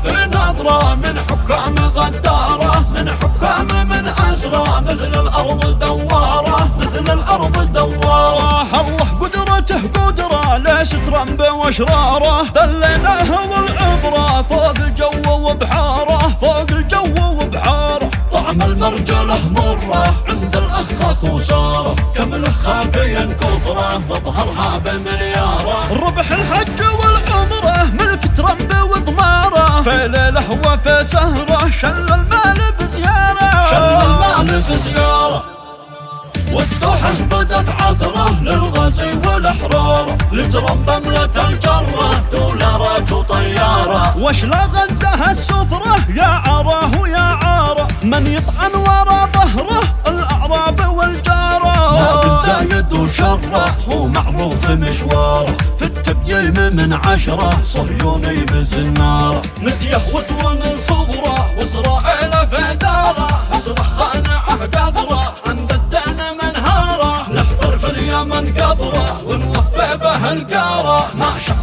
في نظرة من حكام غدارة، من حكام من أسرى، مثل الأرض دوارة، مثل الأرض دوارة. الله قدرته قدرة ليست رنبه واشراره، ذليناه والعبرة فوق الجو وبحاره، فوق الجو وبحاره. طعم المرجله مرة عند الأخ خسارة، كم خافيا كفرة مظهرها بمليارة. ربح الحج والعمرة ملك ترنب وضماره، في ليله وفي سهره شل المال بزيارة، شل المال بزيارة. والدوحة بدت عثرة للغزي والحرارة، لترنب مملة الجرة دولارات وطيارة. وش لا غزها السفرة يا عراه ويا عاره، من يطعن ورا ظهره الأعراب والجارة. لكن زايد وشره هو معروف مشواره، في التقييم من 10 صهيوني بزناره. نتيهوت ومن صغره واسرائيل في داره، اصرخ خانعه دبره عند الدين منهاره. نحفر في اليمن قبره ونوفي به القاره، ما